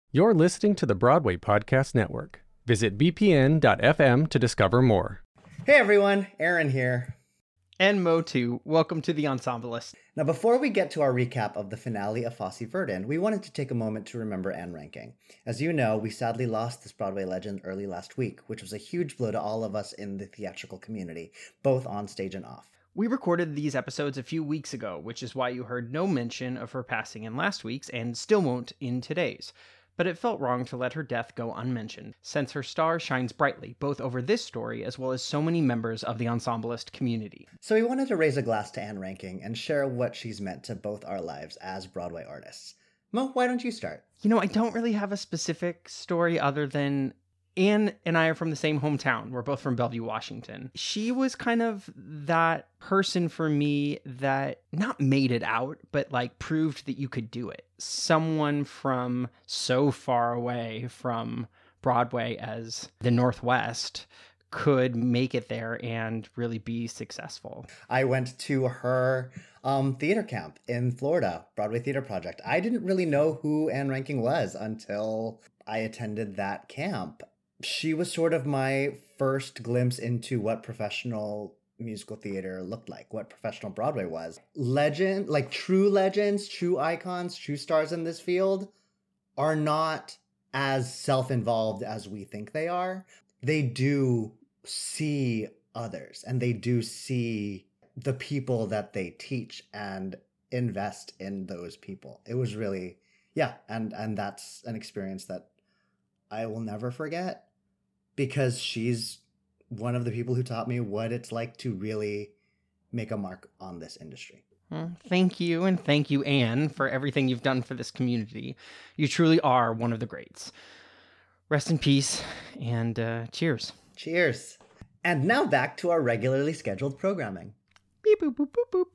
You're listening to the Broadway Podcast Network. Visit bpn.fm to discover more. Hey everyone, Aaron here. And Mo too. Welcome to The Ensemblist. Now before we get to our recap of the finale of Fosse Verdon, we wanted to take a moment to remember Ann Reinking. As you know, we sadly lost this Broadway legend early last week, which was a huge blow to all of us in the theatrical community, both on stage and off. We recorded these episodes a few weeks ago, which is why you heard no mention of her passing in last week's and still won't in today's. But it felt wrong to let her death go unmentioned, since her star shines brightly, both over this story as well as so many members of the Ensemblist community. So we wanted to raise a glass to Ann Reinking and share what she's meant to both our lives as Broadway artists. Mo, why don't you start? I don't really have a specific story other than Anne and I are from the same hometown. We're both from Bellevue, Washington. She was kind of that person for me that not made it out, but proved that you could do it. Someone from so far away from Broadway as the Northwest could make it there and really be successful. I went to her theater camp in Florida, Broadway Theater Project. I didn't really know who Ann Reinking was until I attended that camp. She was sort of my first glimpse into what professional musical theater looked like, what professional Broadway was. True legends, true icons, true stars in this field are not as self-involved as we think they are. They do see others and they do see the people that they teach and invest in those people. It was really, and that's an experience that I will never forget, because she's one of the people who taught me what it's like to really make a mark on this industry. Well, thank you, and thank you, Anne, for everything you've done for this community. You truly are one of the greats. Rest in peace, and cheers. Cheers. And now back to our regularly scheduled programming. Beep, boop, boop, boop, boop.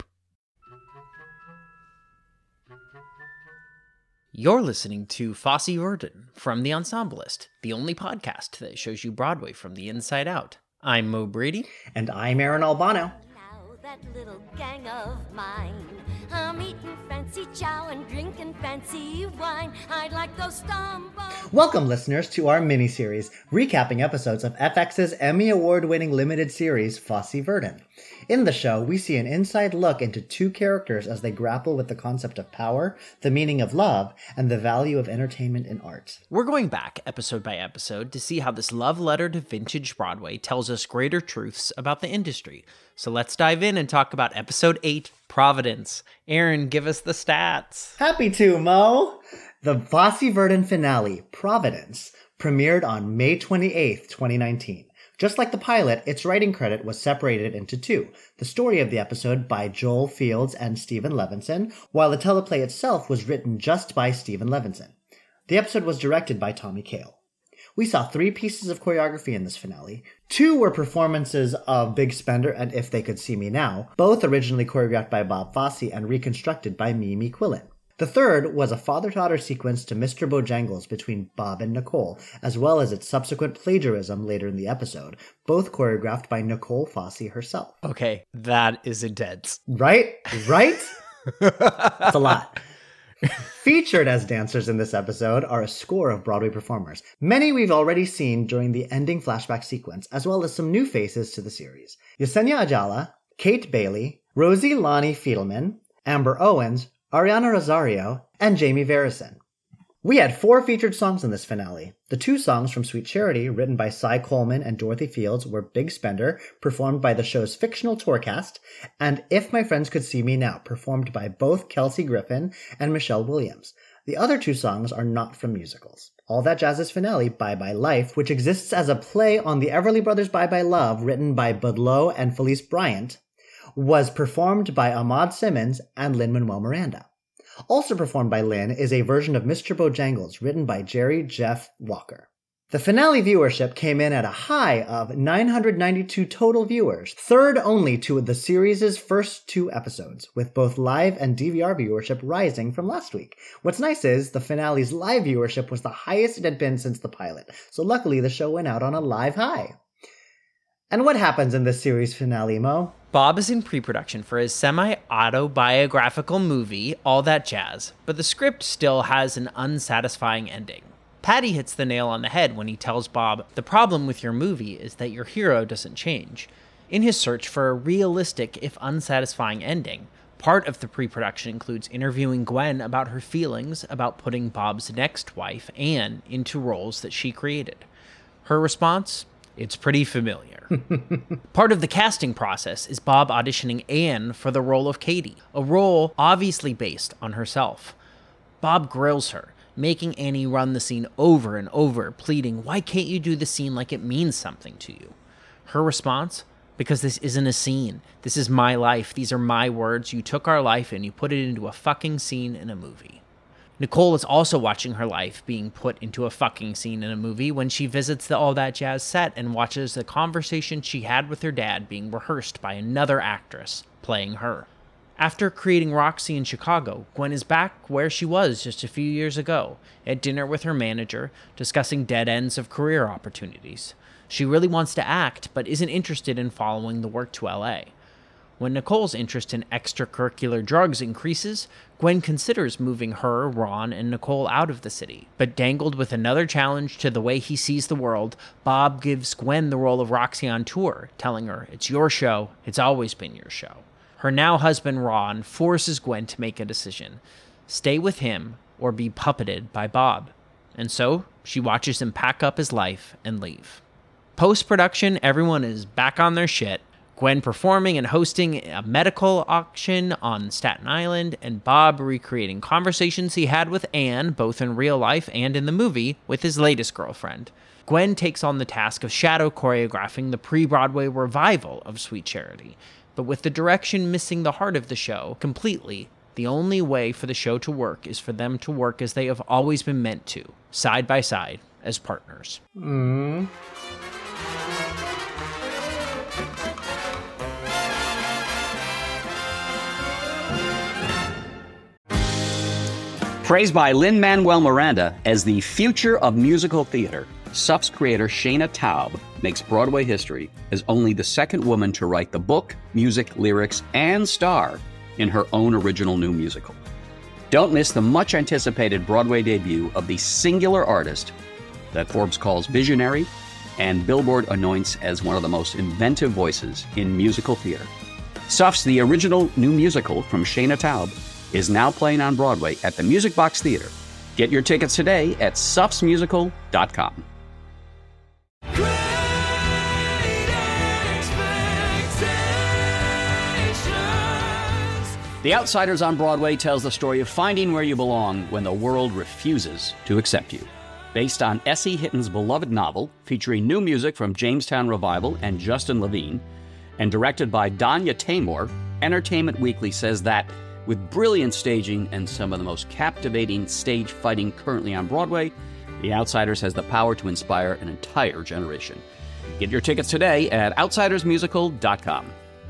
You're listening to Fosse Verdon from The Ensemblist, the only podcast that shows you Broadway from the inside out. I'm Mo Brady. And I'm Aaron Albano. Now that little gang of mine, I'm eating fancy chow and drinking fancy wine. I'd like those stumble. Welcome, listeners, to our mini-series, recapping episodes of FX's Emmy Award-winning limited series, Fosse Verdon. In the show, we see an inside look into two characters as they grapple with the concept of power, the meaning of love, and the value of entertainment in art. We're going back episode by episode to see how this love letter to vintage Broadway tells us greater truths about the industry. So let's dive in and talk about episode 8, Providence. Aaron, give us the stats. Happy to, Mo! The Fosse Verdon finale, Providence, premiered on May 28th, 2019. Just like the pilot, its writing credit was separated into two, the story of the episode by Joel Fields and Stephen Levinson, while the teleplay itself was written just by Stephen Levinson. The episode was directed by Tommy Kail. We saw 3 pieces of choreography in this finale. 2 were performances of Big Spender and If They Could See Me Now, both originally choreographed by Bob Fosse and reconstructed by Mimi Quillen. The third was a father-daughter sequence to Mr. Bojangles between Bob and Nicole, as well as its subsequent plagiarism later in the episode, both choreographed by Nicole Fosse herself. Okay, that is intense. Right? That's a lot. Featured as dancers in this episode are a score of Broadway performers, many we've already seen during the ending flashback sequence, as well as some new faces to the series. Yesenia Ajala, Kate Bailey, Rosie Lonnie Fiedelman, Amber Owens, Ariana Rosario, and Jamie Verison. We had 4 featured songs in this finale. The 2 songs from Sweet Charity, written by Cy Coleman and Dorothy Fields, were Big Spender, performed by the show's fictional tour cast, and If My Friends Could See Me Now, performed by both Kelsey Griffin and Michelle Williams. The other 2 songs are not from musicals. All That Jazz's finale, Bye Bye Life, which exists as a play on the Everly Brothers' Bye Bye Love, written by Bud Lowe and Felice Bryant, was performed by Ahmad Simmons and Lin-Manuel Miranda. Also performed by Lin is a version of Mr. Bojangles, written by Jerry Jeff Walker. The finale viewership came in at a high of 992 total viewers, third only to the series' first 2 episodes, with both live and DVR viewership rising from last week. What's nice is the finale's live viewership was the highest it had been since the pilot, so luckily the show went out on a live high. And what happens in this series finale, Mo? Bob is in pre-production for his semi-autobiographical movie, All That Jazz, but the script still has an unsatisfying ending. Patty hits the nail on the head when he tells Bob, the problem with your movie is that your hero doesn't change. In his search for a realistic, if unsatisfying ending, part of the pre-production includes interviewing Gwen about her feelings about putting Bob's next wife, Anne, into roles that she created. Her response? It's pretty familiar. Part of the casting process is Bob auditioning Anne for the role of Katie, a role obviously based on herself. Bob grills her, making Annie run the scene over and over, pleading, why can't you do the scene like it means something to you? Her response? Because this isn't a scene. This is my life. These are my words. You took our life and you put it into a fucking scene in a movie. Nicole is also watching her life being put into a fucking scene in a movie when she visits the All That Jazz set and watches the conversation she had with her dad being rehearsed by another actress playing her. After creating Roxy in Chicago, Gwen is back where she was just a few years ago, at dinner with her manager, discussing dead ends of career opportunities. She really wants to act, but isn't interested in following the work to LA. When Nicole's interest in extracurricular drugs increases, Gwen considers moving her, Ron, and Nicole out of the city. But dangled with another challenge to the way he sees the world, Bob gives Gwen the role of Roxy on tour, telling her, it's your show, it's always been your show. Her now husband, Ron, forces Gwen to make a decision. Stay with him or be puppeted by Bob. And so, she watches him pack up his life and leave. Post-production, everyone is back on their shit. Gwen performing and hosting a medical auction on Staten Island, and Bob recreating conversations he had with Anne, both in real life and in the movie, with his latest girlfriend. Gwen takes on the task of shadow choreographing the pre-Broadway revival of Sweet Charity, but with the direction missing the heart of the show completely, the only way for the show to work is for them to work as they have always been meant to, side by side, as partners. Praised by Lin-Manuel Miranda as the future of musical theater, SUF's creator Shayna Taub makes Broadway history as only the second woman to write the book, music, lyrics, and star in her own original new musical. Don't miss the much-anticipated Broadway debut of the singular artist that Forbes calls visionary and Billboard anoints as one of the most inventive voices in musical theater. SUF's The Original New Musical from Shayna Taub is now playing on Broadway at the Music Box Theater. Get your tickets today at sufsmusical.com. The Outsiders on Broadway tells the story of finding where you belong when the world refuses to accept you. Based on S.E. Hitton's beloved novel, featuring new music from Jamestown Revival and Justin Levine, and directed by Danya Taymor, Entertainment Weekly says that with brilliant staging and some of the most captivating stage fighting currently on Broadway, The Outsiders has the power to inspire an entire generation. Get your tickets today at outsidersmusical.com.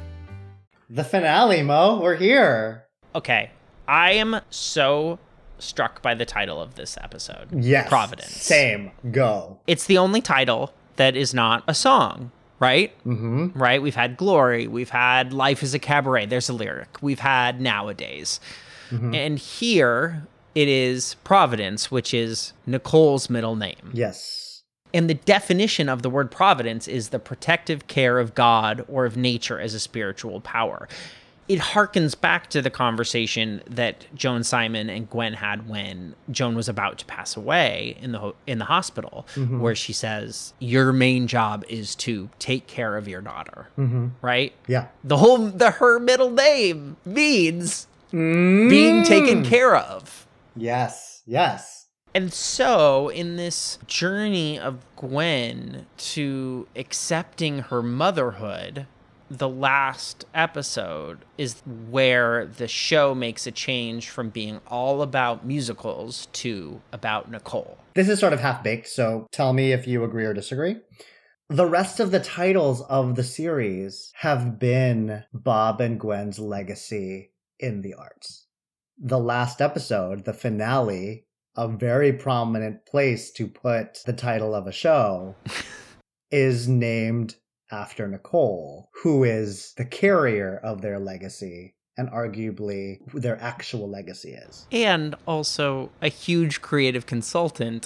The finale, Mo. We're here. Okay, I am so struck by the title of this episode. Yes. Providence. Same. Go. It's the only title that is not a song, right? Mm-hmm. Right? We've had Glory. We've had Life is a Cabaret. There's a lyric. We've had Nowadays. Mm-hmm. And here it is Providence, which is Nicole's middle name. Yes. And the definition of the word providence is the protective care of God or of nature as a spiritual power. It harkens back to the conversation that Joan Simon and Gwen had when Joan was about to pass away in the hospital, mm-hmm. where she says, your main job is to take care of your daughter, mm-hmm. right? Yeah. Her middle name means being taken care of. Yes, yes. And so, in this journey of Gwen to accepting her motherhood, the last episode is where the show makes a change from being all about musicals to about Nicole. This is sort of half-baked, so tell me if you agree or disagree. The rest of the titles of the series have been Bob and Gwen's legacy in the arts. The last episode, the finale, a very prominent place to put the title of a show, is named after Nicole, who is the carrier of their legacy and arguably who their actual legacy is. And also a huge creative consultant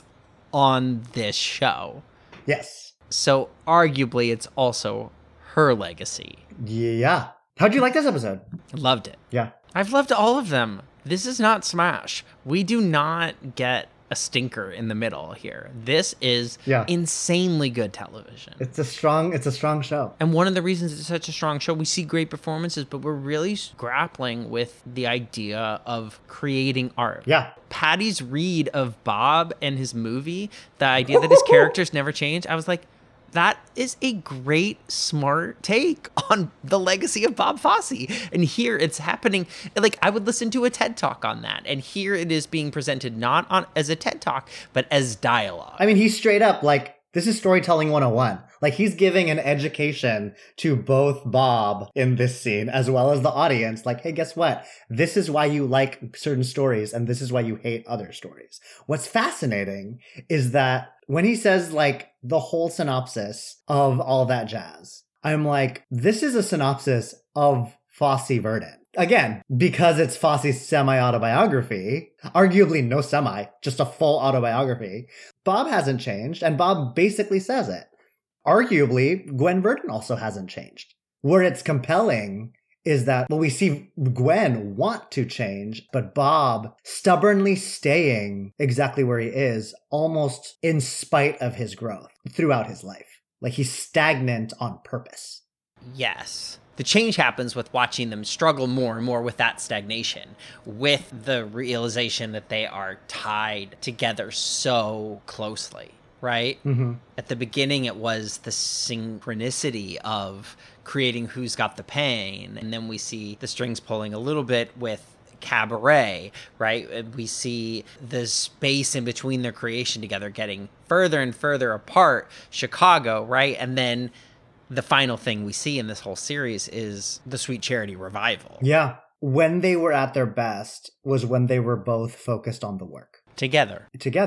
on this show. Yes. So arguably, it's also her legacy. Yeah. How'd you like this episode? Loved it. Yeah. I've loved all of them. This is not Smash. We do not get a stinker in the middle here. This is insanely good television. It's a strong show. And one of the reasons it's such a strong show, we see great performances, but we're really grappling with the idea of creating art. Yeah. Patty's read of Bob and his movie, the idea that his characters never change, I was like, that is a great, smart take on the legacy of Bob Fosse. And here it's happening. Like, I would listen to a TED Talk on that. And here it is being presented not as a TED Talk, but as dialogue. I mean, he's straight up like, this is storytelling 101. Like, he's giving an education to both Bob in this scene as well as the audience. Like, hey, guess what? This is why you like certain stories and this is why you hate other stories. What's fascinating is that when he says, like, the whole synopsis of all that jazz, I'm like, this is a synopsis of Fosse Verdon. Again, because it's Fosse's semi-autobiography, arguably no semi, just a full autobiography, Bob hasn't changed, and Bob basically says it. Arguably, Gwen Verdon also hasn't changed. Where it's compelling is that, well, we see Gwen want to change, but Bob stubbornly staying exactly where he is, almost in spite of his growth throughout his life. Like, he's stagnant on purpose. Yes. The change happens with watching them struggle more and more with that stagnation, with the realization that they are tied together so closely, right? Mm-hmm. At the beginning, it was the synchronicity of creating Who's Got the Pain, and then we see the strings pulling a little bit with Cabaret, right? We see the space in between their creation together getting further and further apart, Chicago, right? And then the final thing we see in this whole series is the Sweet Charity revival. Yeah. When they were at their best was when they were both focused on the work. Together.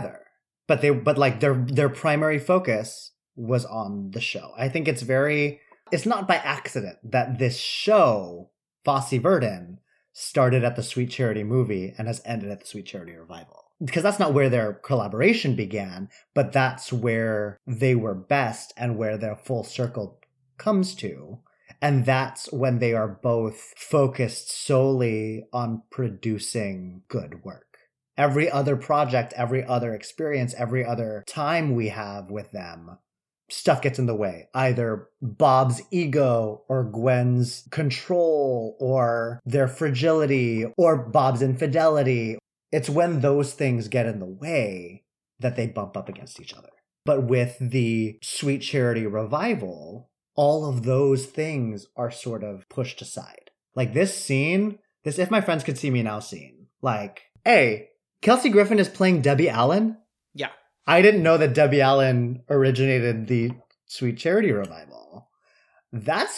But their primary focus was on the show. I think it's not by accident that this show, Fosse Verdon, started at the Sweet Charity movie and has ended at the Sweet Charity revival. Because that's not where their collaboration began, but that's where they were best and where their full circle comes to. And that's when they are both focused solely on producing good work. Every other project, every other experience, every other time we have with them, stuff gets in the way. Either Bob's ego or Gwen's control or their fragility or Bob's infidelity. It's when those things get in the way that they bump up against each other. But with the Sweet Charity revival, all of those things are sort of pushed aside. Like this scene, this If My Friends Could See Me Now scene. Like, hey, Kelsey Griffin is playing Debbie Allen? Yeah. I didn't know that Debbie Allen originated the Sweet Charity revival. That's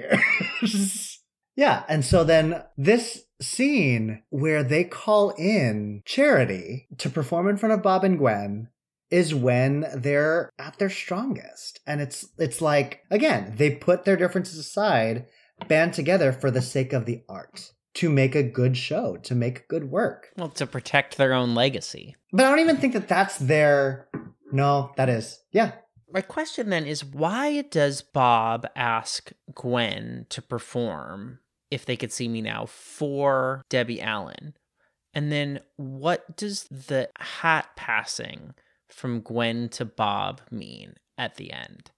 fierce. Yeah, and so then this scene where they call in Charity to perform in front of Bob and Gwen is when they're at their strongest. And it's like, again, they put their differences aside, band together for the sake of the art, to make a good show, to make good work. Well, to protect their own legacy. But I don't even think that that's their... No, that is. Yeah. My question then is, why does Bob ask Gwen to perform If They Could See Me Now for Debbie Allen? And then what does the hat passing from Gwen to Bob mean at the end?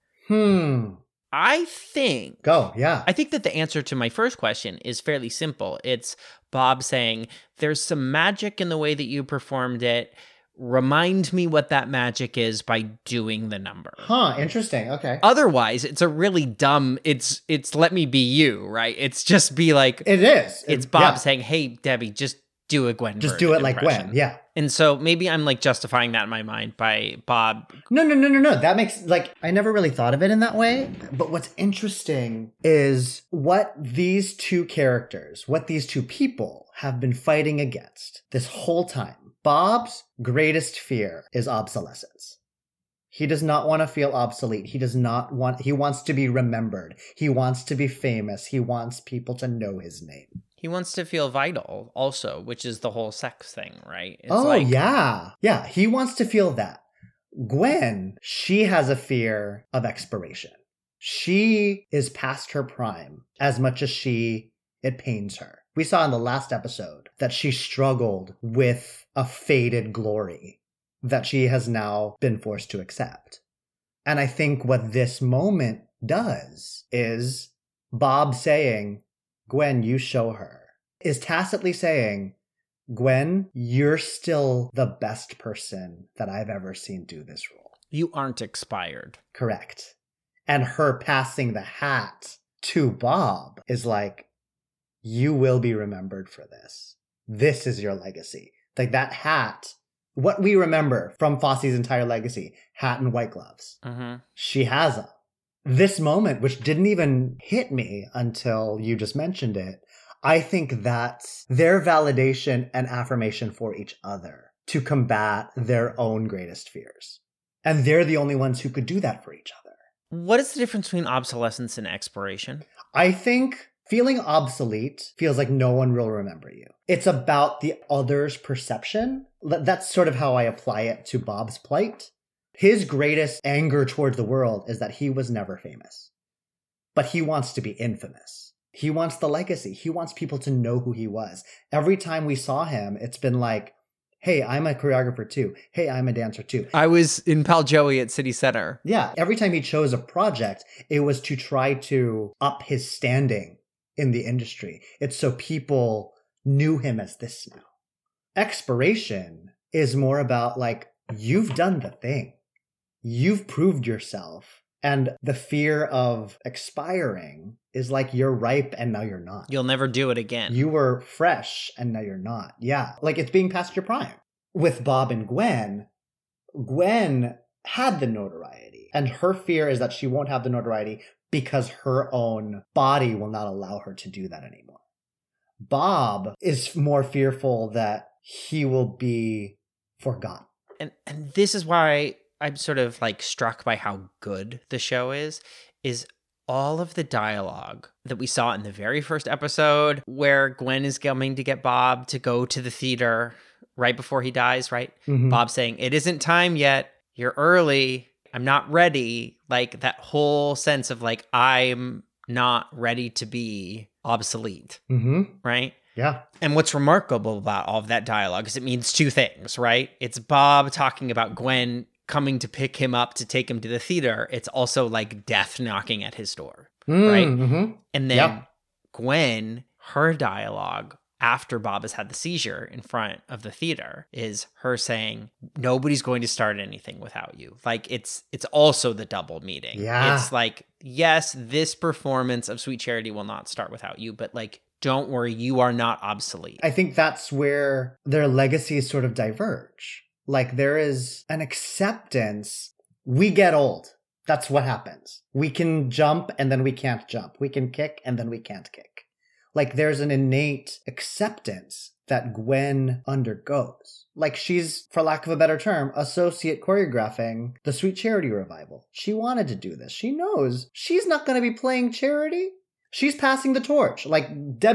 I think that the answer to my first question is fairly simple. It's Bob saying, there's some magic in the way that you performed it. Remind me what that magic is by doing the number. Interesting. Okay. Otherwise, it's a really dumb, it's Let Me Be You, right? It's just be like... It is. It's Bob saying, hey, Debbie, just do a Gwen Just do it like impression. Gwen, yeah. And so maybe I'm like justifying that in my mind by Bob. No. That makes, like, I never really thought of it in that way. But what's interesting is what these two characters, what these two people have been fighting against this whole time. Bob's greatest fear is obsolescence. He does not want to feel obsolete. He wants to be remembered. He wants to be famous. He wants people to know his name. He wants to feel vital also, which is the whole sex thing, right? It's yeah. He wants to feel that. Gwen, she has a fear of expiration. She is past her prime as much as it pains her. We saw in the last episode that she struggled with a faded glory that she has now been forced to accept. And I think what this moment does is Bob saying, Gwen, you show her, is tacitly saying, Gwen, you're still the best person that I've ever seen do this role. You aren't expired. Correct. And her passing the hat to Bob is like, you will be remembered for this. This is your legacy. Like that hat, what we remember from Fosse's entire legacy, hat and white gloves. Mm-hmm. She has them. This moment, which didn't even hit me until you just mentioned it, I think that's their validation and affirmation for each other to combat their own greatest fears. And they're the only ones who could do that for each other. What is the difference between obsolescence and expiration? I think feeling obsolete feels like no one will remember you. It's about the other's perception. That's sort of how I apply it to Bob's plight. His greatest anger towards the world is that he was never famous. But he wants to be infamous. He wants the legacy. He wants people to know who he was. Every time we saw him, it's been like, hey, I'm a choreographer too. Hey, I'm a dancer too. I was in Pal Joey at City Center. Yeah, every time he chose a project, it was to try to up his standing in the industry. It's so people knew him as this now. Expiration is more about like, you've done the thing. You've proved yourself. And the fear of expiring is like you're ripe and now you're not. You'll never do it again. You were fresh and now you're not. Yeah, like it's being past your prime. With Bob and Gwen, Gwen had the notoriety. And her fear is that she won't have the notoriety because her own body will not allow her to do that anymore. Bob is more fearful that he will be forgotten. And this is why I'm sort of like struck by how good the show is all of the dialogue that we saw in the very first episode where Gwen is coming to get Bob to go to the theater right before he dies, right? Mm-hmm. Bob saying, it isn't time yet. You're early. I'm not ready. Like that whole sense of like, I'm not ready to be obsolete, right? Yeah. And what's remarkable about all of that dialogue is it means two things, right? It's Bob talking about Gwen coming to pick him up to take him to the theater. It's also like death knocking at his door, right? Mm-hmm. And then Gwen, her dialogue after Bob has had the seizure in front of the theater is her saying, nobody's going to start anything without you. Like it's also the double meeting. Yeah. It's like, yes, this performance of Sweet Charity will not start without you, but like, don't worry, you are not obsolete. I think that's where their legacies sort of diverge. Like there is an acceptance. We get old. That's what happens. We can jump and then we can't jump. We can kick and then we can't kick. Like there's an innate acceptance that Gwen undergoes. Like she's, for lack of a better term, associate choreographing the Sweet Charity revival. She wanted to do this. She knows she's not going to be playing Charity. She's passing the torch. Like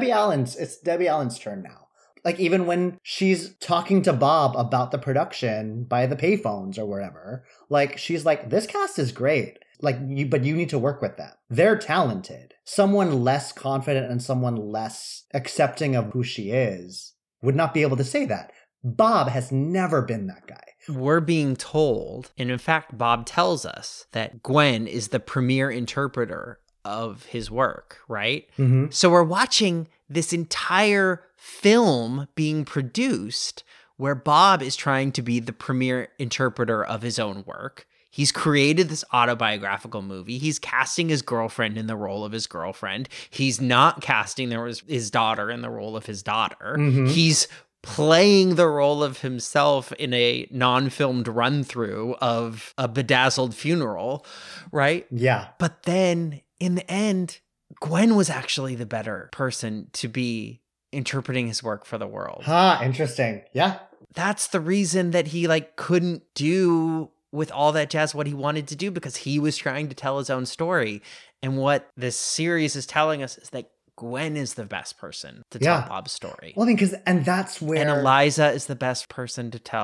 it's Debbie Allen's turn now. Like even when she's talking to Bob about the production by the payphones or wherever, like she's like, this cast is great. Like but you need to work with them. They're talented. Someone less confident and someone less accepting of who she is would not be able to say that. Bob has never been that guy. We're being told, and in fact, Bob tells us that Gwen is the premier interpreter of his work, right? Mm-hmm. So we're watching this entire film being produced where Bob is trying to be the premier interpreter of his own work. He's created this autobiographical movie. He's casting his girlfriend in the role of his girlfriend. He's not casting his daughter in the role of his daughter. Mm-hmm. He's playing the role of himself in a non-filmed run-through of a bedazzled funeral, right? Yeah. But then in the end, Gwen was actually the better person to be interpreting his work for the world. Interesting. Yeah. That's the reason that he like couldn't do with all that jazz what he wanted to do, because he was trying to tell his own story. And what this series is telling us is that Gwen is the best person to tell Bob's story. Well, I mean, and that's where... And Eliza is the best person to tell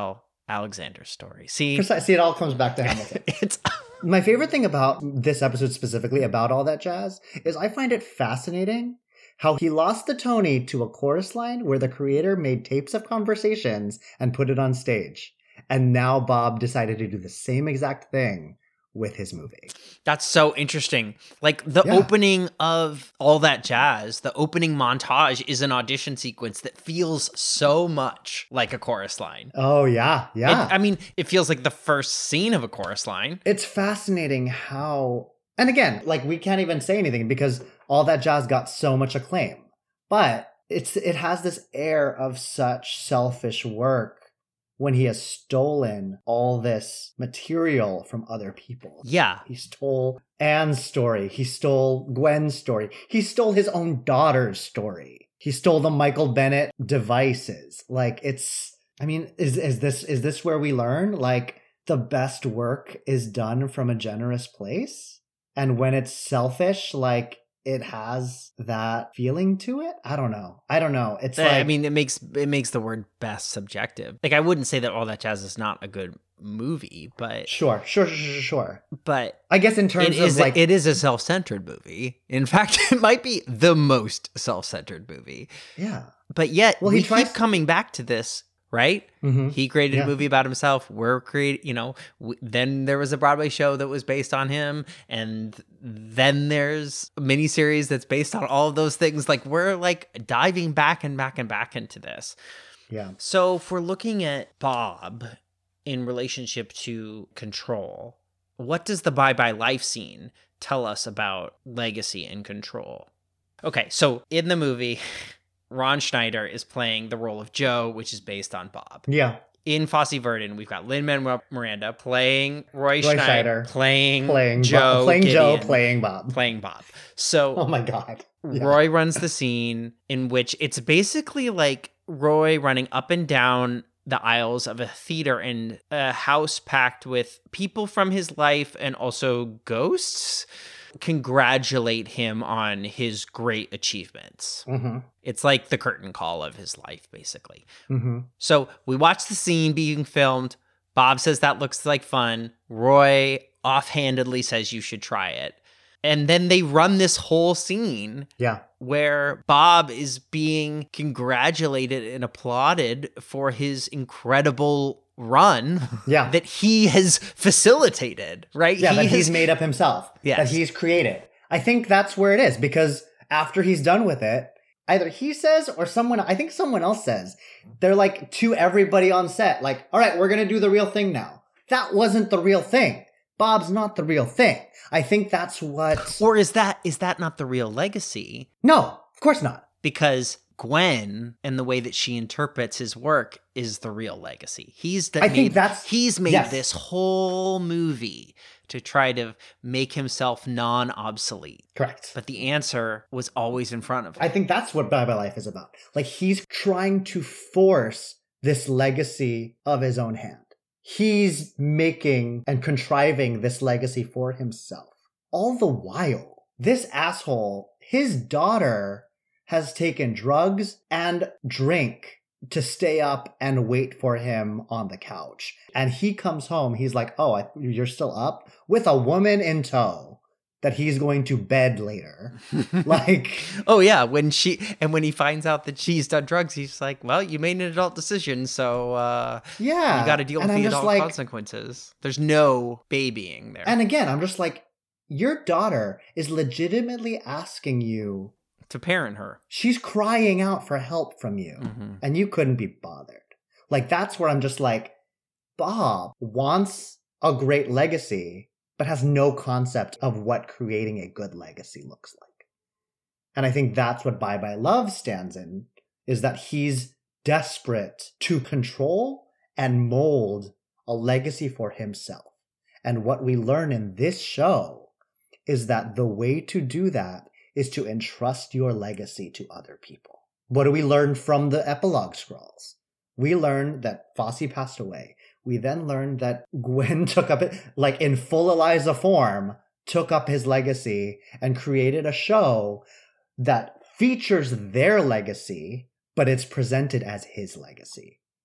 Alexander's story. See, See, it all comes back to Hamilton. it's My favorite thing about this episode specifically about all that jazz is I find it fascinating how he lost the Tony to a chorus line where the creator made tapes of conversations and put it on stage. And now Bob decided to do the same exact thing with his movie. That's so interesting. Like the opening of All That Jazz, the opening montage is an audition sequence that feels so much like a chorus line. Oh, yeah. It feels like the first scene of a chorus line. It's fascinating how, and again, like we can't even say anything because All That Jazz got so much acclaim, but it has this air of such selfish work when he has stolen all this material from other people. Yeah. He stole Anne's story. He stole Gwen's story. He stole his own daughter's story. He stole the Michael Bennett devices. Like is this where we learn like the best work is done from a generous place? And when it's selfish, like it has that feeling to it. I don't know. It's like, I mean, it makes the word best subjective. Like I wouldn't say that All That Jazz is not a good movie, but sure. But I guess in terms of like, it is a self-centered movie. In fact, it might be the most self-centered movie. Yeah. But yet well, we keep coming back to this. Right? Mm-hmm. He created a movie about himself. Then there was a Broadway show that was based on him. And then there's a miniseries that's based on all of those things. Like we're like diving back and back and back into this. Yeah. So if we're looking at Bob in relationship to control, what does the Bye Bye Life scene tell us about legacy and control? Okay, so in the movie, Ron Schneider is playing the role of Joe, which is based on Bob. Yeah. In Fosse Verdon, we've got Lin-Manuel Miranda playing Roy Schneider, playing Joe, playing Bob. So, oh my God. Yeah. Roy runs the scene in which it's basically like Roy running up and down the aisles of a theater in a house packed with people from his life and also ghosts congratulate him on his great achievements. Mm-hmm. It's like the curtain call of his life, basically. Mm-hmm. So we watch the scene being filmed. Bob says that looks like fun. Roy offhandedly says you should try it. And then they run this whole scene where Bob is being congratulated and applauded for his incredible run that he has facilitated, right? Yeah, he's made up himself, that he's created. I think that's where it is, because after he's done with it, either he says or someone else says, they're like to everybody on set, like, all right, we're going to do the real thing now. That wasn't the real thing. Bob's not the real thing. I think that's what... Or is that not the real legacy? No, of course not. Because Gwen and the way that she interprets his work is the real legacy. He's made this whole movie to try to make himself non-obsolete. Correct. But the answer was always in front of him. I think that's what Bye Bye Life is about. Like, he's trying to force this legacy of his own hand. He's making and contriving this legacy for himself. All the while, this asshole, his daughter, has taken drugs and drink to stay up and wait for him on the couch. And he comes home, he's like, oh, you're still up? With a woman in tow that he's going to bed later. Like... Oh, yeah. When he finds out that she's done drugs, he's like, well, you made an adult decision, so you got to deal with the adult consequences. There's no babying there. And again, I'm just like, your daughter is legitimately asking you to parent her. She's crying out for help from you, and you couldn't be bothered. Like, that's where I'm just like, Bob wants a great legacy, but has no concept of what creating a good legacy looks like. And I think that's what Bye Bye Love stands in, is that he's desperate to control and mold a legacy for himself. And what we learn in this show is that the way to do that is to entrust your legacy to other people. What do we learn from the epilogue scrolls? We learn that Fosse passed away. We then learned that Gwen took up it, like in full Eliza form, took up his legacy and created a show that features their legacy, but it's presented as his legacy.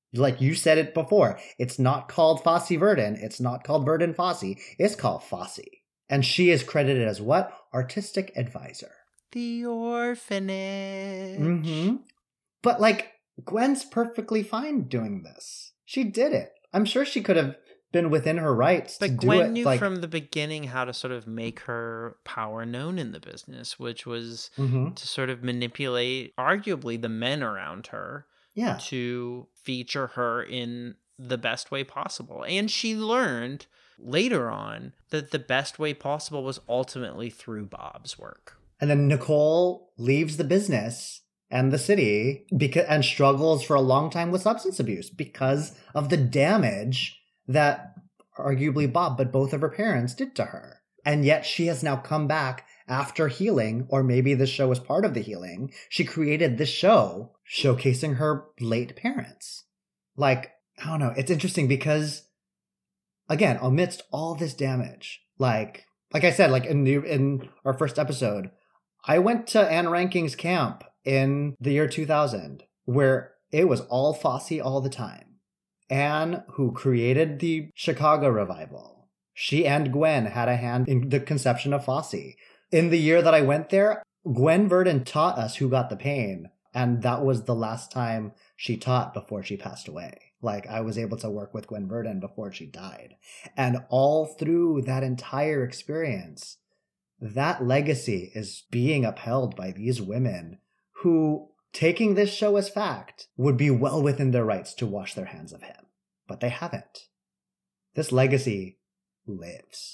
Like you said it before, it's not called Fosse Verdon. It's not called Verdon Fosse. It's called Fosse. And she is credited as what? Artistic advisor. The orphanage. Mm-hmm. But like, Gwen's perfectly fine doing this. She did it. I'm sure she could have been within her rights to do it. But Gwen knew from the beginning how to sort of make her power known in the business, which was to sort of manipulate, arguably, the men around her. Yeah. To feature her in the best way possible. And she learned later on that the best way possible was ultimately through Bob's work. And then Nicole leaves the business and the city and struggles for a long time with substance abuse because of the damage that arguably Bob, but both of her parents did to her. And yet she has now come back after healing, or maybe this show was part of the healing. She created this show showcasing her late parents. Like, I don't know. It's interesting because, again, amidst all this damage, like I said, like in our first episode, I went to Anne Ranking's camp in the year 2000, where it was all Fosse all the time. Anne, who created the Chicago revival, she and Gwen had a hand in the conception of Fosse. In the year that I went there, Gwen Verdon taught us Who Got the Pain, and that was the last time she taught before she passed away. Like, I was able to work with Gwen Verdon before she died. And all through that entire experience, that legacy is being upheld by these women who, taking this show as fact, would be well within their rights to wash their hands of him. But they haven't. This legacy lives.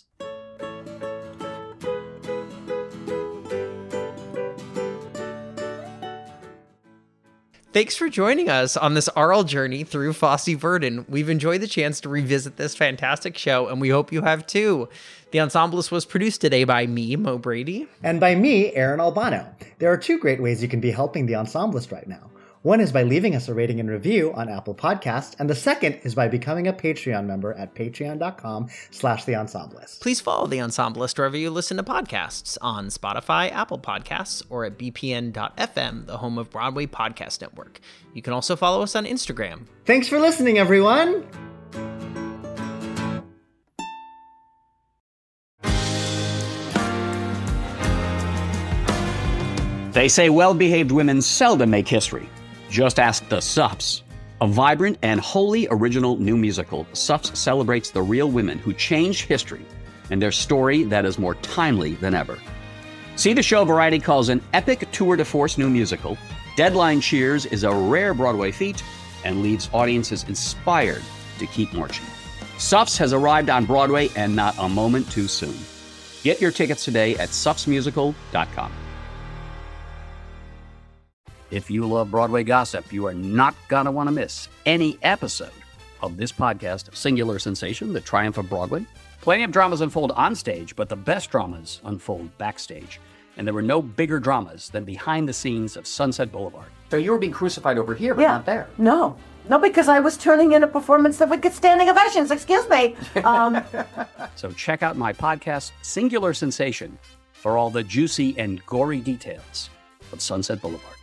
Thanks for joining us on this RL journey through Fosse Verdon. We've enjoyed the chance to revisit this fantastic show, and we hope you have too. The Ensemblist was produced today by me, Mo Brady. And by me, Aaron Albano. There are two great ways you can be helping The Ensemblist right now. One is by leaving us a rating and review on Apple Podcasts, and the second is by becoming a Patreon member at patreon.com/The Ensemblist. Please follow The Ensemblist wherever you listen to podcasts, on Spotify, Apple Podcasts, or at bpn.fm, the home of Broadway Podcast Network. You can also follow us on Instagram. Thanks for listening, everyone! They say well-behaved women seldom make history. Just ask the Suffs. A vibrant and wholly original new musical, Suffs celebrates the real women who changed history and their story that is more timely than ever. See the show Variety calls an epic tour de force new musical. Deadline cheers is a rare Broadway feat and leaves audiences inspired to keep marching. Suffs has arrived on Broadway, and not a moment too soon. Get your tickets today at suffsmusical.com. If you love Broadway gossip, you are not going to want to miss any episode of this podcast, Singular Sensation, The Triumph of Broadway. Plenty of dramas unfold on stage, but the best dramas unfold backstage. And there were no bigger dramas than behind the scenes of Sunset Boulevard. So you were being crucified over here, but not there. No, because I was turning in a performance that would get standing ovations. Excuse me. So check out my podcast, Singular Sensation, for all the juicy and gory details of Sunset Boulevard.